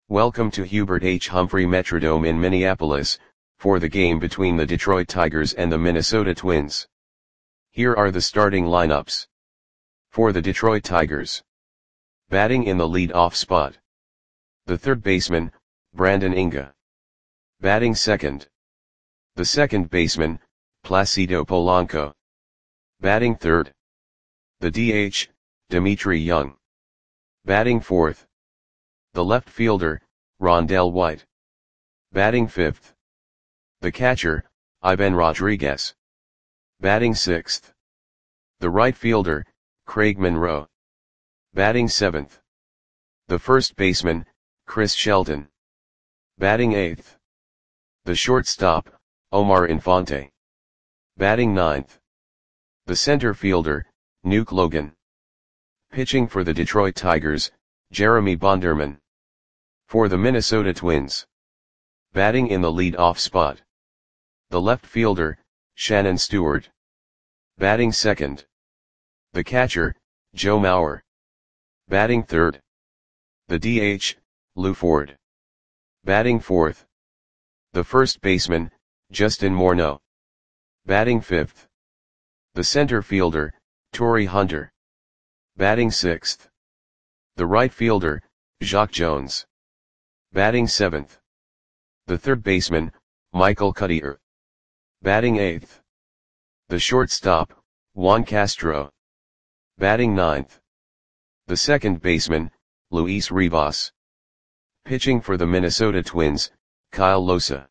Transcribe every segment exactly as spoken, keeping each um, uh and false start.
Welcome to Hubert H. Humphrey Metrodome in Minneapolis, for the game between the Detroit Tigers and the Minnesota Twins. Here are the starting lineups. For the Detroit Tigers. Batting in the lead-off spot. The third baseman, Brandon Inge. Batting second. The second baseman, Placido Polanco. Batting third. The D H, Dmitry Young. Batting fourth. The left fielder, Rondell White. Batting fifth. The catcher, Ivan Rodriguez. Batting sixth. The right fielder, Craig Monroe. Batting seventh. The first baseman, Chris Shelton. Batting eighth. The shortstop, Omar Infante. Batting ninth. The center fielder, Nuke Logan. Pitching for the Detroit Tigers, Jeremy Bonderman. For the Minnesota Twins. Batting in the lead-off spot. The left fielder, Shannon Stewart. Batting second. The catcher, Joe Mauer. Batting third. The D H, Lou Ford. Batting fourth. The first baseman, Justin Morneau. Batting fifth. The center fielder, Torii Hunter. Batting sixth. The right fielder, Jacque Jones. Batting seventh. The third baseman, Michael Cuddyer. Batting eighth. The shortstop, Juan Castro. Batting ninth. The second baseman, Luis Rivas. Pitching for the Minnesota Twins, Kyle Losa.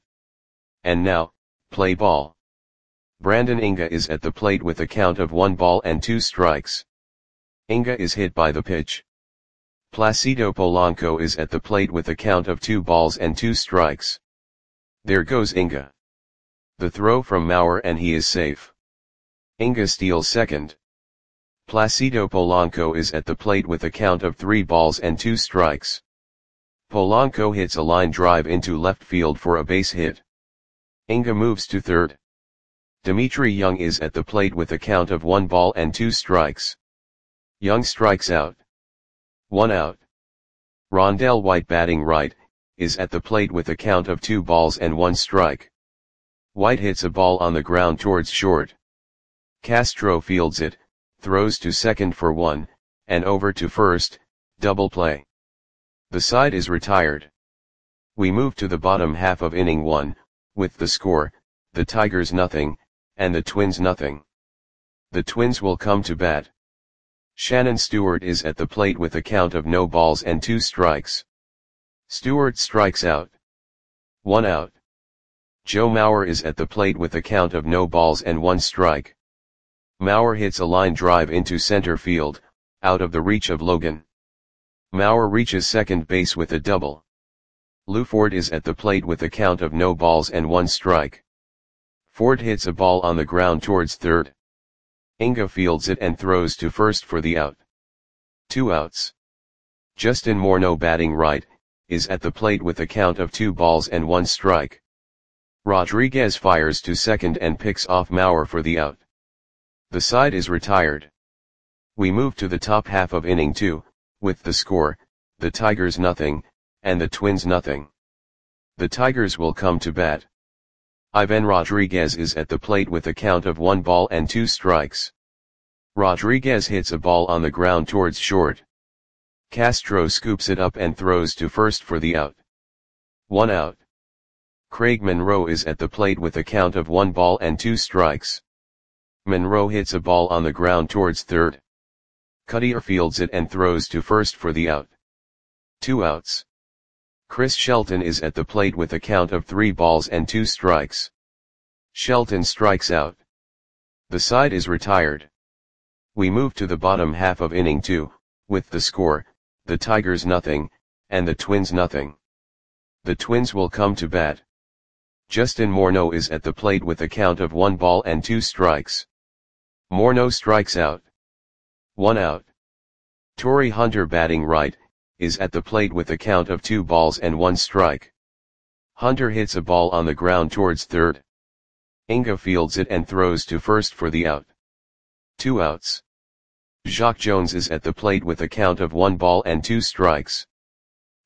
And now, play ball. Brandon Inge is at the plate with a count of one ball and two strikes. Inge is hit by the pitch. Placido Polanco is at the plate with a count of two balls and two strikes. There goes Inge. The throw from Mauer and he is safe. Inge steals second. Placido Polanco is at the plate with a count of three balls and two strikes. Polanco hits a line drive into left field for a base hit. Inge moves to third. Dmitry Young is at the plate with a count of one ball and two strikes. Young strikes out. One out. Rondell White, batting right, is at the plate with a count of two balls and one strike. White hits a ball on the ground towards short. Castro fields it, throws to second for one, and over to first, double play. The side is retired. We move to the bottom half of inning one, with the score, the Tigers nothing, and the Twins nothing. The Twins will come to bat. Shannon Stewart is at the plate with a count of no balls and two strikes. Stewart strikes out. One out. Joe Mauer is at the plate with a count of no balls and one strike. Mauer hits a line drive into center field, out of the reach of Logan. Mauer reaches second base with a double. Lou Ford is at the plate with a count of no balls and one strike. Ford hits a ball on the ground towards third. Inge fields it and throws to first for the out. Two outs. Justin Morneau, batting right, is at the plate with a count of two balls and one strike. Rodriguez fires to second and picks off Mauer for the out. The side is retired. We move to the top half of inning two, with the score, the Tigers nothing, and the Twins nothing. The Tigers will come to bat. Ivan Rodriguez is at the plate with a count of one ball and two strikes. Rodriguez hits a ball on the ground towards short. Castro scoops it up and throws to first for the out. One out. Craig Monroe is at the plate with a count of one ball and two strikes. Monroe hits a ball on the ground towards third. Cuddyer fields it and throws to first for the out. Two outs. Chris Shelton is at the plate with a count of three balls and two strikes. Shelton strikes out. The side is retired. We move to the bottom half of inning two, with the score, the Tigers nothing, and the Twins nothing. The Twins will come to bat. Justin Morneau is at the plate with a count of one ball and two strikes. Morneau strikes out. One out. Torii Hunter, batting right, is at the plate with a count of two balls and one strike. Hunter hits a ball on the ground towards third. Inge fields it and throws to first for the out. Two outs. Jacque Jones is at the plate with a count of one ball and two strikes.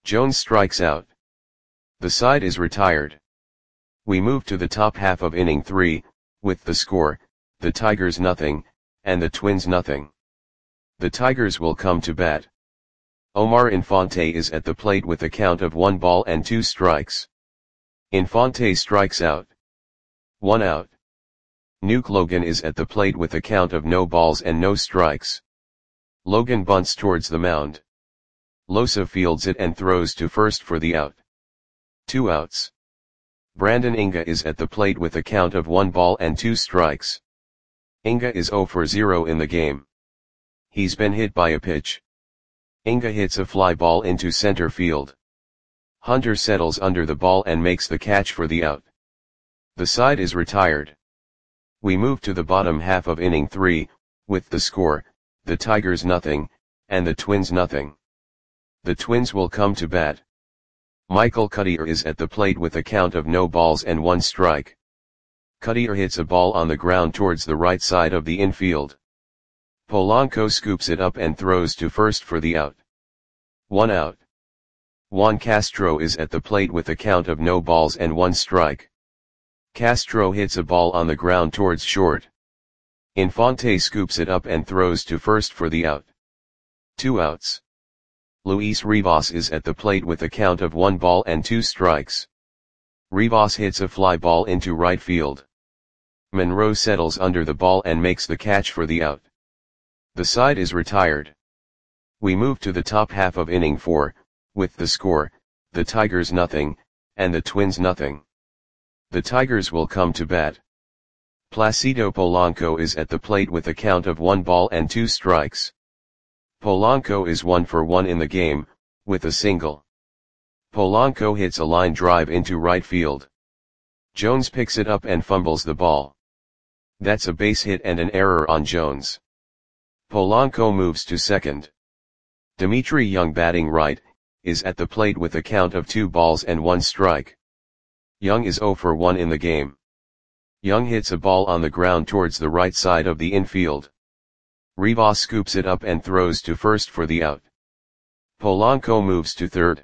Jones strikes out. The side is retired. We move to the top half of inning three, with the score, the Tigers nothing, and the Twins nothing. The Tigers will come to bat. Omar Infante is at the plate with a count of one ball and two strikes. Infante strikes out. One out. Nuke Logan is at the plate with a count of no balls and no strikes. Logan bunts towards the mound. Losa fields it and throws to first for the out. Two outs. Brandon Inga is at the plate with a count of one ball and two strikes. Inga is zero for zero in the game. He's been hit by a pitch. Inga hits a fly ball into center field. Hunter settles under the ball and makes the catch for the out. The side is retired. We move to the bottom half of inning three, with the score, the Tigers nothing, and the Twins nothing. The Twins will come to bat. Michael Cuddyer is at the plate with a count of no balls and one strike. Cuddyer hits a ball on the ground towards the right side of the infield. Polanco scoops it up and throws to first for the out. One out. Juan Castro is at the plate with a count of no balls and one strike. Castro hits a ball on the ground towards short. Infante scoops it up and throws to first for the out. Two outs. Luis Rivas is at the plate with a count of one ball and two strikes. Rivas hits a fly ball into right field. Monroe settles under the ball and makes the catch for the out. The side is retired. We move to the top half of inning four, with the score, the Tigers nothing, and the Twins nothing. The Tigers will come to bat. Placido Polanco is at the plate with a count of one ball and two strikes. Polanco is one for one in the game, with a single. Polanco hits a line drive into right field. Jones picks it up and fumbles the ball. That's a base hit and an error on Jones. Polanco moves to second. Dimitri Young, batting right, is at the plate with a count of two balls and one strike. Young is zero for one in the game. Young hits a ball on the ground towards the right side of the infield. Rivas scoops it up and throws to first for the out. Polanco moves to third.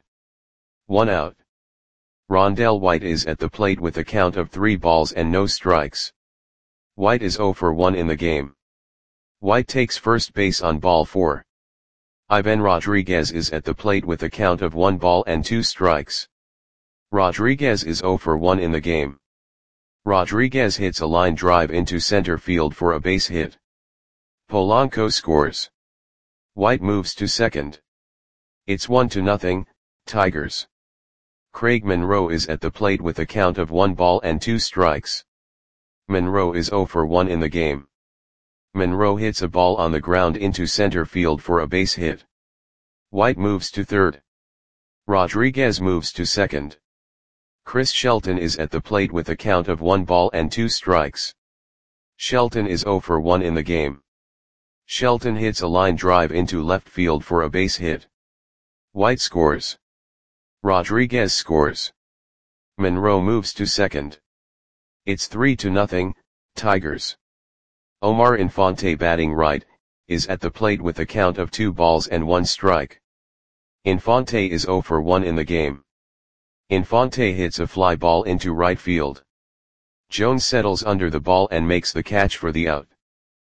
One out. Rondell White is at the plate with a count of three balls and no strikes. White is zero for one in the game. White takes first base on ball four. Ivan Rodriguez is at the plate with a count of one ball and two strikes. Rodriguez is zero for one in the game. Rodriguez hits a line drive into center field for a base hit. Polanco scores. White moves to second. It's one to nothing, Tigers. Craig Monroe is at the plate with a count of one ball and two strikes. Monroe is zero for one in the game. Monroe hits a ball on the ground into center field for a base hit. White moves to third. Rodriguez moves to second. Chris Shelton is at the plate with a count of one ball and two strikes. Shelton is zero for one in the game. Shelton hits a line drive into left field for a base hit. White scores. Rodriguez scores. Monroe moves to second. It's three to nothing, Tigers. Omar Infante, batting right, is at the plate with a count of two balls and one strike. Infante is zero for one in the game. Infante hits a fly ball into right field. Jones settles under the ball and makes the catch for the out.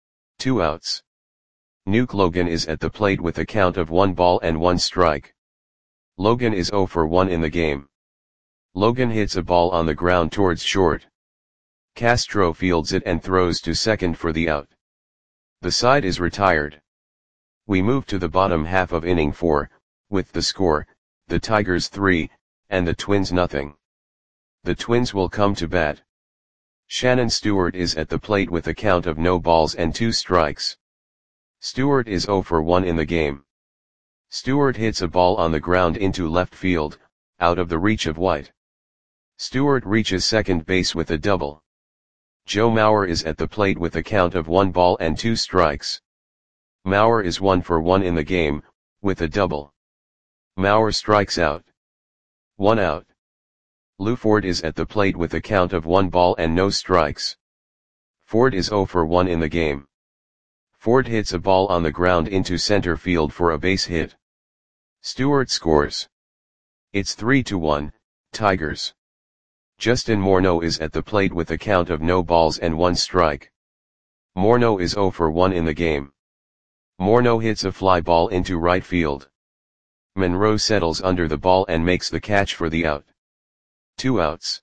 Two outs. Nuke Logan is at the plate with a count of one ball and one strike. Logan is zero for one in the game. Logan hits a ball on the ground towards short. Castro fields it and throws to second for the out. The side is retired. We move to the bottom half of inning four, with the score, the Tigers three, and the Twins nothing. The Twins will come to bat. Shannon Stewart is at the plate with a count of no balls and two strikes. Stewart is zero for one in the game. Stewart hits a ball on the ground into left field, out of the reach of White. Stewart reaches second base with a double. Joe Mauer is at the plate with a count of one ball and two strikes. Mauer is one for one in the game, with a double. Mauer strikes out. One out. Lou Ford is at the plate with a count of one ball and no strikes. Ford is zero for one in the game. Ford hits a ball on the ground into center field for a base hit. Stewart scores. It's three to one, Tigers. Justin Morneau is at the plate with a count of no balls and one strike. Morneau is zero for one in the game. Morneau hits a fly ball into right field. Monroe settles under the ball and makes the catch for the out. Two outs.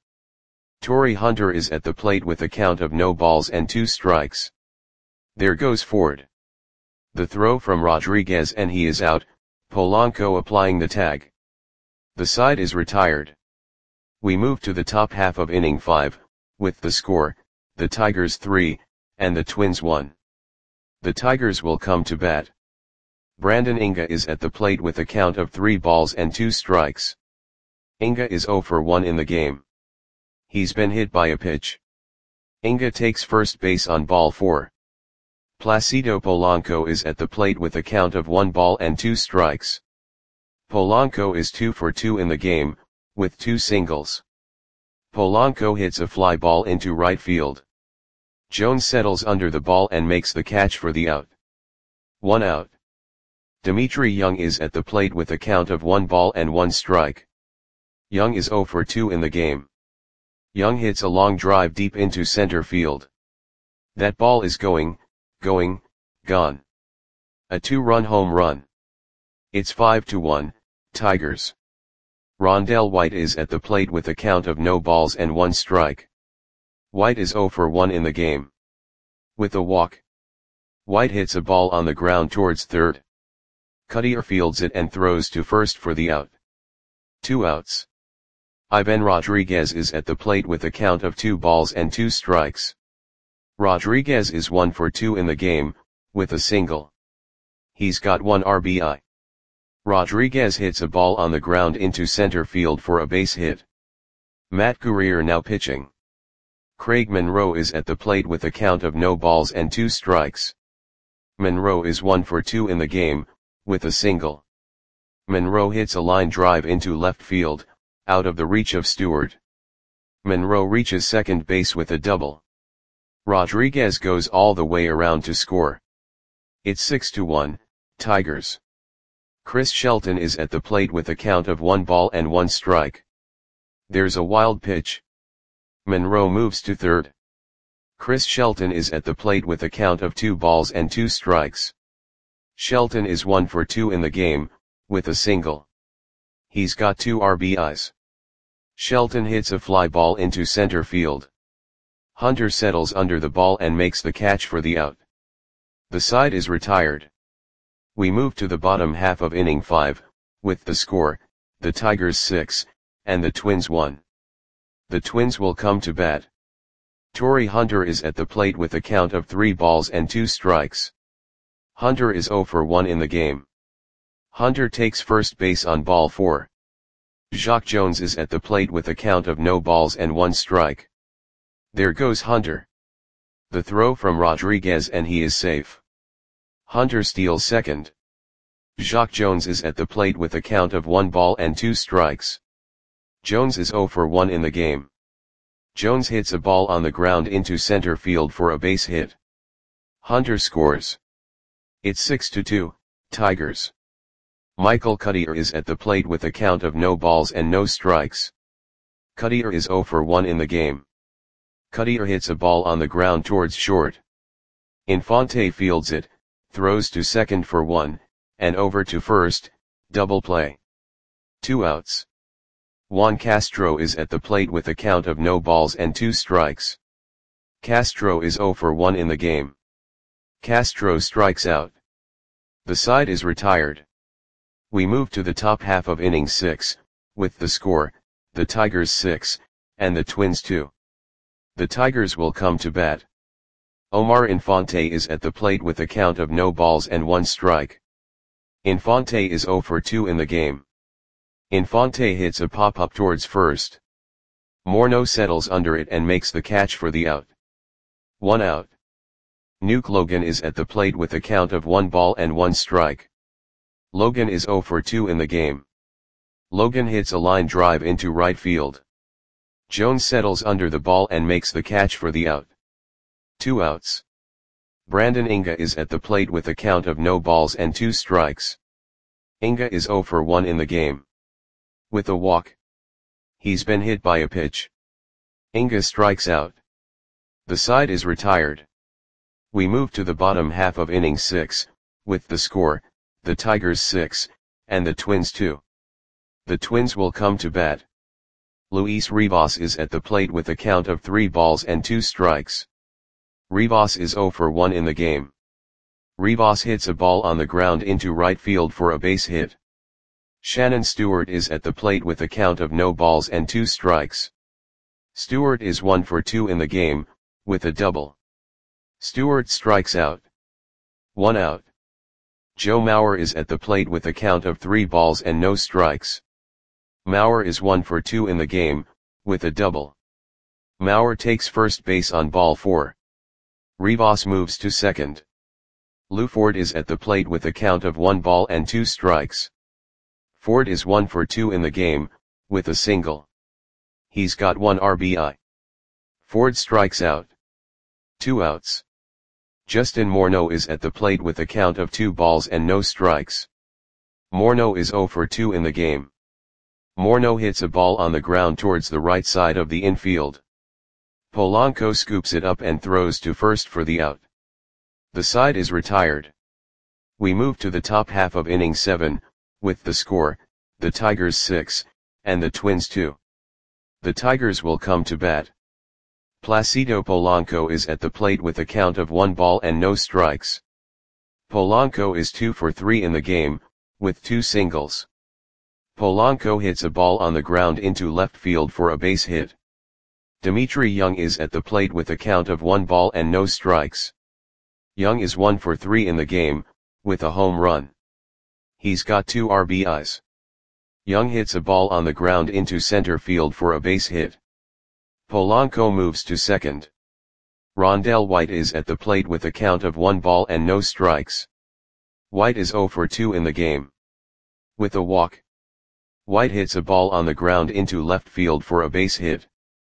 Torii Hunter is at the plate with a count of no balls and two strikes. There goes Ford. The throw from Rodriguez and he is out, Polanco applying the tag. The side is retired. We move to the top half of inning five, with the score, the Tigers three, and the Twins one. The Tigers will come to bat. Brandon Inga is at the plate with a count of three balls and two strikes. Inga is zero for one in the game. He's been hit by a pitch. Inga takes first base on ball four. Placido Polanco is at the plate with a count of one ball and two strikes. Polanco is two for two in the game, with two singles. Polanco hits a fly ball into right field. Jones settles under the ball and makes the catch for the out. One out. Dimitri Young is at the plate with a count of one ball and one strike. Young is zero for two in the game. Young hits a long drive deep into center field. That ball is going, going, gone. A two-run home run. It's five to one, Tigers. Rondell White is at the plate with a count of no balls and one strike. White is zero for one in the game. With a walk. White hits a ball on the ground towards third. Cutter fields it and throws to first for the out. Two outs. Ivan Rodriguez is at the plate with a count of two balls and two strikes. Rodriguez is one for two in the game, with a single. He's got one R B I. Rodriguez hits a ball on the ground into center field for a base hit. Matt Guerrier now pitching. Craig Monroe is at the plate with a count of no balls and two strikes. Monroe is one for two in the game, with a single. Monroe hits a line drive into left field, out of the reach of Stewart. Monroe reaches second base with a double. Rodriguez goes all the way around to score. It's six to one, Tigers. Chris Shelton is at the plate with a count of one ball and one strike. There's a wild pitch. Monroe moves to third. Chris Shelton is at the plate with a count of two balls and two strikes. Shelton is one for two in the game, with a single. He's got two R B Is. Shelton hits a fly ball into center field. Hunter settles under the ball and makes the catch for the out. The side is retired. We move to the bottom half of inning five, with the score, the Tigers six, and the Twins one. The Twins will come to bat. Torii Hunter is at the plate with a count of three balls and two strikes. Hunter is zero for one in the game. Hunter takes first base on ball four. Jacque Jones is at the plate with a count of no balls and one strike. There goes Hunter. The throw from Rodriguez and he is safe. Hunter steals second. Jacque Jones is at the plate with a count of one ball and two strikes. Jones is zero for one in the game. Jones hits a ball on the ground into center field for a base hit. Hunter scores. It's six to two, Tigers. Michael Cutter is at the plate with a count of no balls and no strikes. Cutter is zero for one in the game. Cutter hits a ball on the ground towards short. Infante fields it, throws to second for one, and over to first, double play. Two outs. Juan Castro is at the plate with a count of no balls and two strikes. Castro is zero for one in the game. Castro strikes out. The side is retired. We move to the top half of inning six, with the score, the Tigers six, and the Twins two. The Tigers will come to bat. Omar Infante is at the plate with a count of no balls and one strike. Infante is zero for two in the game. Infante hits a pop-up towards first. Morneau settles under it and makes the catch for the out. One out. Nuke Logan is at the plate with a count of one ball and one strike. Logan is zero for two in the game. Logan hits a line drive into right field. Jones settles under the ball and makes the catch for the out. Two outs. Brandon Inga is at the plate with a count of no balls and two strikes. Inga is zero for one in the game. With a walk. He's been hit by a pitch. Inga strikes out. The side is retired. We move to the bottom half of inning six, with the score, the Tigers six, and the Twins two. The Twins will come to bat. Luis Rivas is at the plate with a count of three balls and two strikes. Rivas is zero for one in the game. Rivas hits a ball on the ground into right field for a base hit. Shannon Stewart is at the plate with a count of no balls and two strikes. Stewart is one for two in the game, with a double. Stewart strikes out. One out. Joe Mauer is at the plate with a count of three balls and no strikes. Mauer is one for two in the game, with a double. Mauer takes first base on ball four. Rivas moves to second. Lou Ford is at the plate with a count of one ball and two strikes. Ford is one for two in the game, with a single. He's got one R B I. Ford strikes out. Two outs. Justin Morneau is at the plate with a count of two balls and no strikes. Morneau is zero for two in the game. Morneau hits a ball on the ground towards the right side of the infield. Polanco scoops it up and throws to first for the out. The side is retired. We move to the top half of inning seven, with the score, the Tigers six, and the Twins two. The Tigers will come to bat. Placido Polanco is at the plate with a count of one ball and no strikes. Polanco is two for three in the game, with two singles. Polanco hits a ball on the ground into left field for a base hit. Dimitri Young is at the plate with a count of one ball and no strikes. Young is one for three in the game, with a home run. He's got two R B Is. Young hits a ball on the ground into center field for a base hit. Polanco moves to second. Rondell White is at the plate with a count of one ball and no strikes. White is zero for two in the game. With a walk. White hits a ball on the ground into left field for a base hit.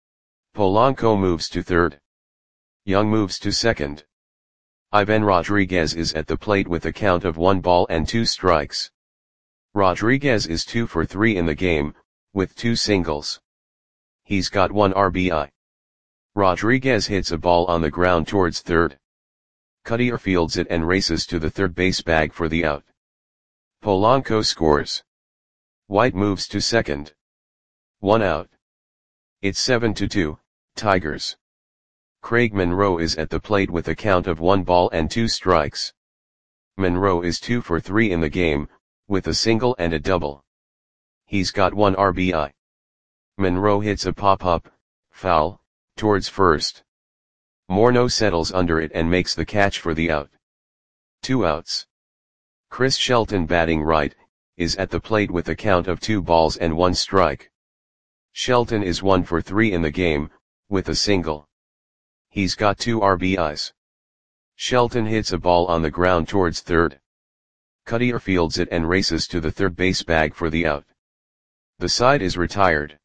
Polanco moves to third. Young moves to second. Ivan Rodriguez is at the plate with a count of one ball and two strikes. Rodriguez is two for three in the game, with two singles. He's got one R B I. Rodriguez hits a ball on the ground towards third. Cutter fields it and races to the third base bag for the out. Polanco scores. White moves to second. One out. It's seven to two, Tigers. Craig Monroe is at the plate with a count of one ball and two strikes. Monroe is two for three in the game, with a single and a double. He's got one R B I. Monroe hits a pop-up, foul, towards first. Morneau settles under it and makes the catch for the out. Two outs. Chris Shelton, batting right, is at the plate with a count of two balls and one strike. Shelton is one for three in the game, with a single. He's got two R B Is. Shelton hits a ball on the ground towards third. Cutter fields it and races to the third base bag for the out. The side is retired.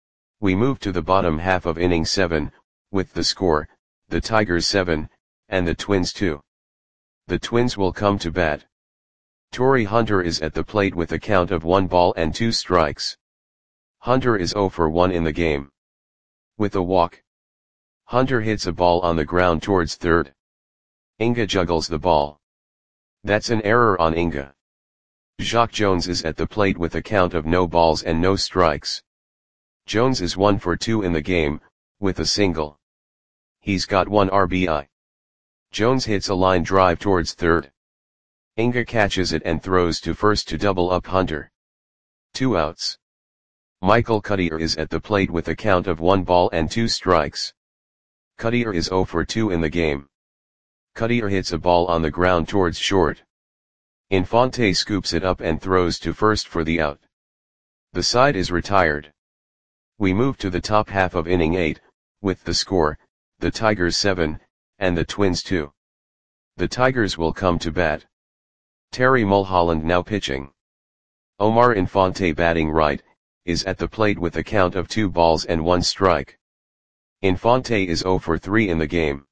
We move to the bottom half of inning seven, with the score, the Tigers seven, and the Twins two. The Twins will come to bat. Torrey Hunter is at the plate with a count of one ball and two strikes. Hunter is zero for one in the game. With a walk. Hunter hits a ball on the ground towards third. Inga juggles the ball. That's an error on Inga. Jacque Jones is at the plate with a count of no balls and no strikes. Jones is one for two in the game, with a single. He's got one R B I. Jones hits a line drive towards third. Inga catches it and throws to first to double up Hunter. Two outs. Michael Cutter is at the plate with a count of one ball and two strikes. Cutter is zero for two in the game. Cutter hits a ball on the ground towards short. Infante scoops it up and throws to first for the out. The side is retired. We move to the top half of inning eight, with the score, the Tigers seven, and the Twins two. The Tigers will come to bat. Terry Mulholland now pitching. Omar Infante, batting right, is at the plate with a count of two balls and one strike. Infante is zero for three in the game.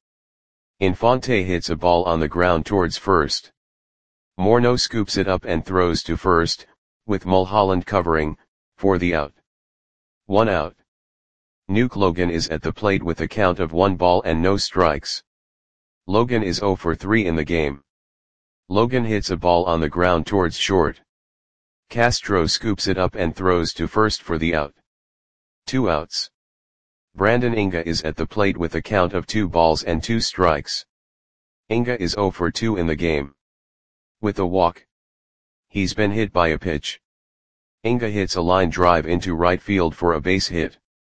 Infante hits a ball on the ground towards first. Morneau scoops it up and throws to first, with Mulholland covering, for the out. One out. Nuke Logan is at the plate with a count of one ball and no strikes. Logan is zero for three in the game. Logan hits a ball on the ground towards short. Castro scoops it up and throws to first for the out. Two outs. Brandon Inga is at the plate with a count of two balls and two strikes. Inga is zero for two in the game. With a walk. He's been hit by a pitch. Inga hits a line drive into right field for a base hit.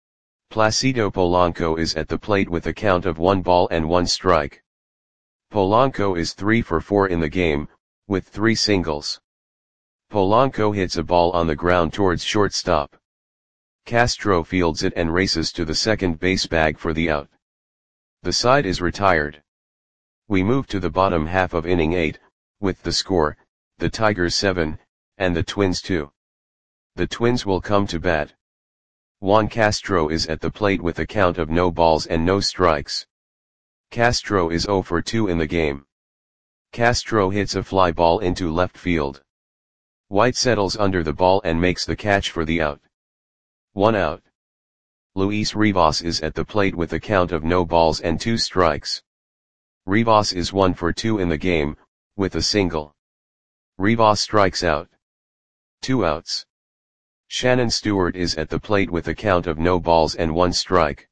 Placido Polanco is at the plate with a count of one ball and one strike. Polanco is three for four in the game, with three singles. Polanco hits a ball on the ground towards shortstop. Castro fields it and races to the second base bag for the out. The side is retired. We move to the bottom half of inning eight, with the score, the Tigers seven, and the Twins two. The Twins will come to bat. Juan Castro is at the plate with a count of no balls and no strikes. Castro is zero for two in the game. Castro hits a fly ball into left field. White settles under the ball and makes the catch for the out. One out. Luis Rivas is at the plate with a count of no balls and two strikes. Rivas is one for two in the game, with a single. Rivas strikes out. Two outs. Shannon Stewart is at the plate with a count of no balls and one strike.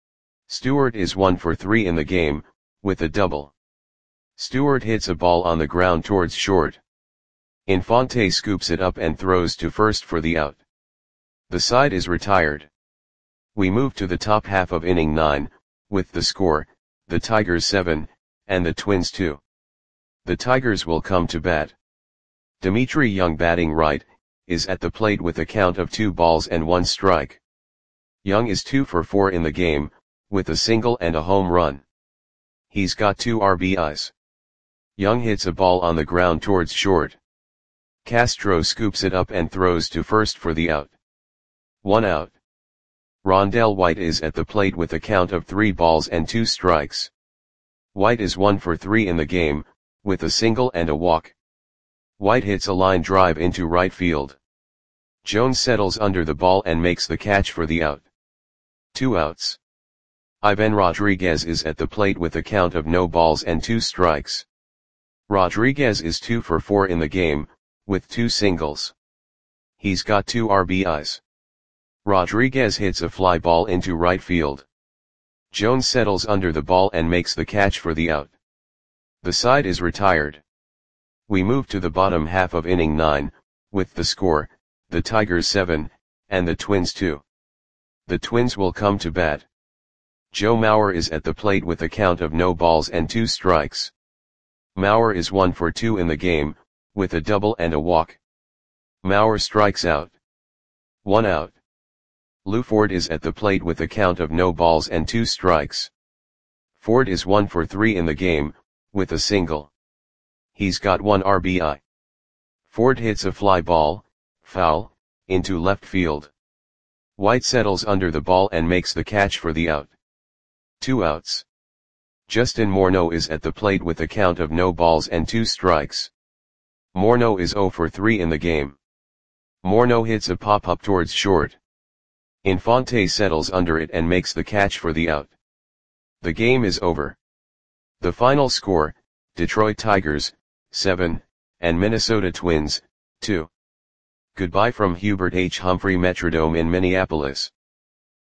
Stewart is one for three in the game, with a double. Stewart hits a ball on the ground towards short. Infante scoops it up and throws to first for the out. The side is retired. We move to the top half of inning nine, with the score, the Tigers seven, and the Twins two. The Tigers will come to bat. Dimitri Young, batting right, is at the plate with a count of two balls and one strike. Young is two for four in the game, with a single and a home run. He's got two R B Is. Young hits a ball on the ground towards short. Castro scoops it up and throws to first for the out. One out. Rondell White is at the plate with a count of three balls and two strikes. White is one for three in the game, with a single and a walk. White hits a line drive into right field. Jones settles under the ball and makes the catch for the out. Two outs. Ivan Rodriguez is at the plate with a count of no balls and two strikes. Rodriguez is two for four in the game, with two singles. He's got two R B Is. Rodriguez hits a fly ball into right field. Jones settles under the ball and makes the catch for the out. The side is retired. We move to the bottom half of inning nine, with the score, the Tigers seven, and the Twins two. The Twins will come to bat. Joe Mauer is at the plate with a count of no balls and two strikes. Mauer is one for two in the game, with a double and a walk. Mauer strikes out. One out. Lou Ford is at the plate with a count of no balls and two strikes. Ford is one for three in the game, with a single. He's got one R B I. Ford hits a fly ball, foul, into left field. White settles under the ball and makes the catch for the out. Two outs. Justin Morneau is at the plate with a count of no balls and two strikes. Morneau is zero for three in the game. Morneau hits a pop-up towards short. Infante settles under it and makes the catch for the out. The game is over. The final score, Detroit Tigers, seven, and Minnesota Twins, two. Goodbye from Hubert H. Humphrey Metrodome in Minneapolis.